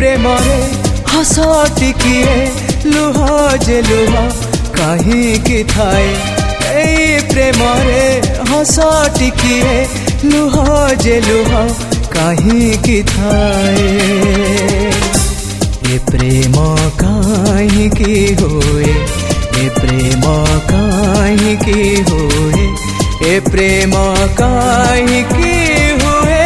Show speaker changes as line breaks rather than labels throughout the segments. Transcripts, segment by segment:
प्रेम रे हस टिकिए लुह जे लुह कहीं थाए एई प्रेम रे हस टिकिए लुह जे लुह कहीं थाए ए प्रेम कहीं होए ए प्रेम कहीं होए ए प्रेम कहीं हुए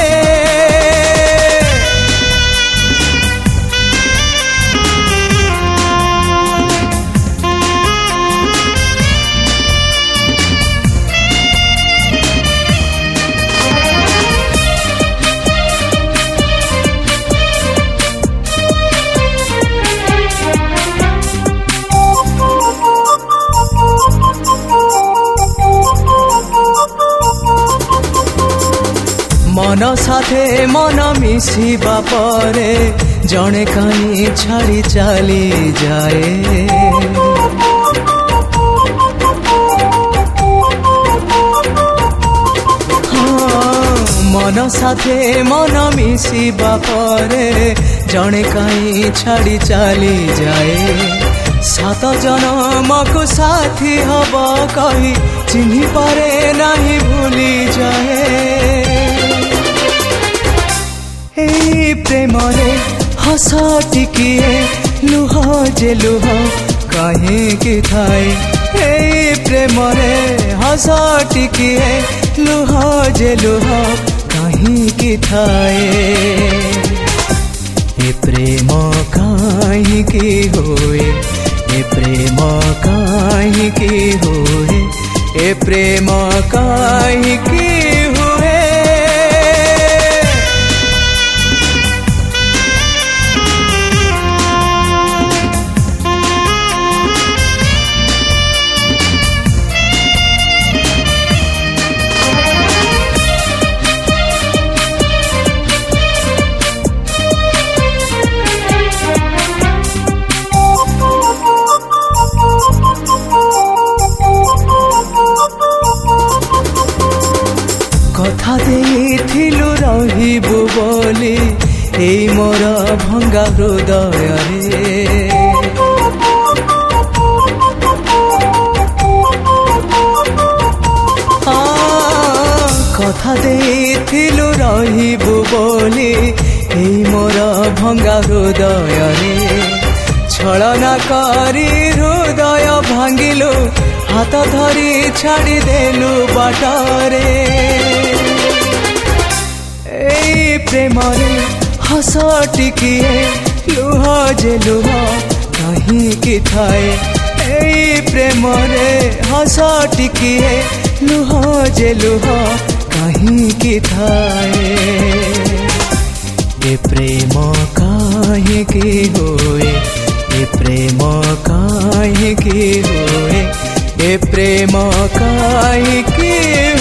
मन साथे मन मिसिबा परे जणे कहीं छाड़ी चली जाए हाँ, मन साथे मन मिसिबा परे जणे कहीं छाड़ी चली जाए सात जन्म को साथी हब कही चिन्ही पारे नहीं भूली जाए ए प्रेम रे हस टिकिए लुह जे लुह कहीं थाए ए प्रेम रे हस टिकिए लुह जे लुह कहीं थाए ए प्रेम कहीं होए ए प्रेम कहीं होए ए प्रेम कहीं हुए कथा देइथिलु रहिबु बोली एई मोर भंगा हृदय रे कथा देइथिलु रहिबु बोली एई मोर भंगा हृदय रे छलना करी हृदय भांगिलु हाथ धरी छाड़ी देलु बाटरे ए प्रेम रे हस टिकिए लुह जे लुह कहीं थाए ए प्रेम रे हस टिकिए लुह जे लुह कहीं थाए ए प्रेम कहीं होए ए प्रेम कहीं होए ए प्रेम कहीं